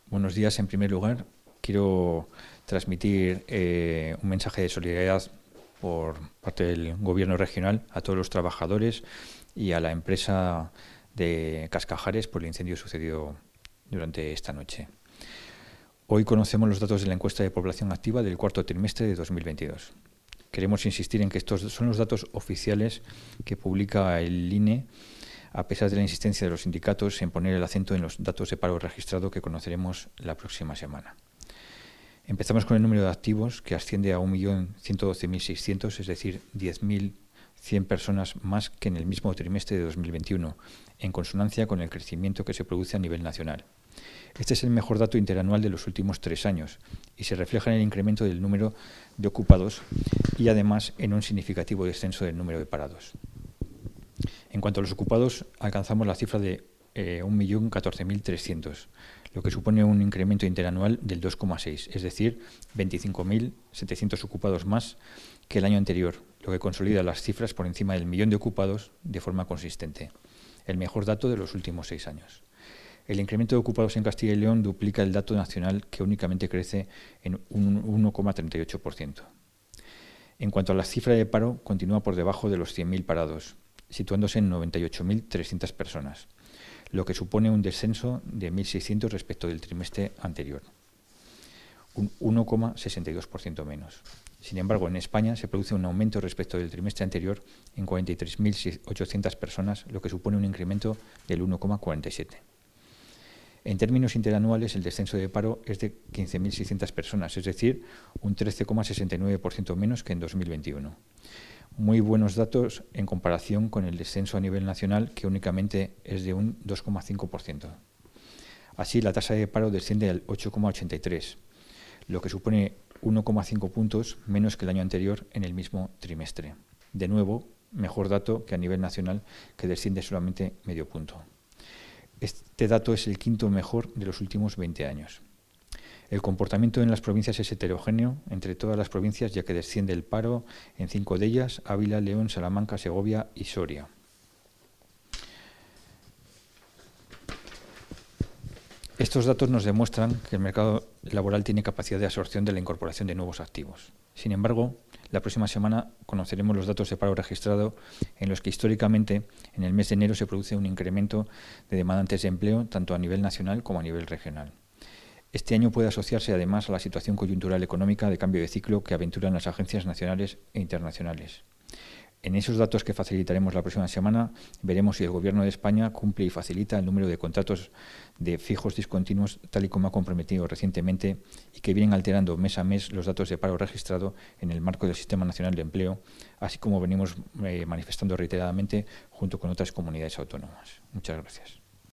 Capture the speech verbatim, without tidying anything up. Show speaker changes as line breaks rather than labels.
Buenos días. En primer lugar, quiero transmitir eh, un mensaje de solidaridad por parte del Gobierno regional a todos los trabajadores y a la empresa de Cascajares por el incendio sucedido durante esta noche. Hoy conocemos los datos de la encuesta de población activa del cuarto trimestre de dos mil veintidós. Queremos insistir en que estos son los datos oficiales que publica el I N E, a pesar de la insistencia de los sindicatos en poner el acento en los datos de paro registrado que conoceremos la próxima semana. Empezamos con el número de activos, que asciende a un millón ciento doce mil seiscientos, es decir, diez mil cien personas más que en el mismo trimestre de dos mil veintiuno, en consonancia con el crecimiento que se produce a nivel nacional. Este es el mejor dato interanual de los últimos tres años y se refleja en el incremento del número de ocupados y además en un significativo descenso del número de parados. En cuanto a los ocupados, alcanzamos la cifra de eh, un millón catorce mil trescientos, lo que supone un incremento interanual del dos coma seis, es decir, veinticinco mil setecientos ocupados más que el año anterior, lo que consolida las cifras por encima del millón de ocupados de forma consistente, el mejor dato de los últimos seis años. El incremento de ocupados en Castilla y León duplica el dato nacional, que únicamente crece en un uno coma treinta y ocho por ciento. En cuanto a la cifra de paro, continúa por debajo de los cien mil parados, situándose en noventa y ocho mil trescientas personas, lo que supone un descenso de mil seiscientos respecto del trimestre anterior, un uno coma sesenta y dos por ciento menos. Sin embargo, en España se produce un aumento respecto del trimestre anterior en cuarenta y tres mil ochocientas personas, lo que supone un incremento del uno coma cuarenta y siete por ciento. En términos interanuales, el descenso de paro es de quince mil seiscientas personas, es decir, un trece coma sesenta y nueve por ciento menos que en dos mil veintiuno. Muy buenos datos en comparación con el descenso a nivel nacional, que únicamente es de un dos coma cinco por ciento. Así, la tasa de paro desciende al ocho coma ochenta y tres, lo que supone uno coma cinco puntos menos que el año anterior en el mismo trimestre. De nuevo, mejor dato que a nivel nacional, que desciende solamente medio punto. Este dato es el quinto mejor de los últimos veinte años. El comportamiento en las provincias es heterogéneo entre todas las provincias, ya que desciende el paro en cinco de ellas: Ávila, León, Salamanca, Segovia y Soria. Estos datos nos demuestran que el mercado laboral tiene capacidad de absorción de la incorporación de nuevos activos. Sin embargo, la próxima semana conoceremos los datos de paro registrado, en los que históricamente en el mes de enero se produce un incremento de demandantes de empleo tanto a nivel nacional como a nivel regional. Este año puede asociarse además a la situación coyuntural económica de cambio de ciclo que aventuran las agencias nacionales e internacionales. En esos datos que facilitaremos la próxima semana, veremos si el Gobierno de España cumple y facilita el número de contratos de fijos discontinuos, tal y como ha comprometido recientemente, y que vienen alterando mes a mes los datos de paro registrado en el marco del Sistema Nacional de Empleo, así como venimos eh, manifestando reiteradamente junto con otras comunidades autónomas. Muchas gracias.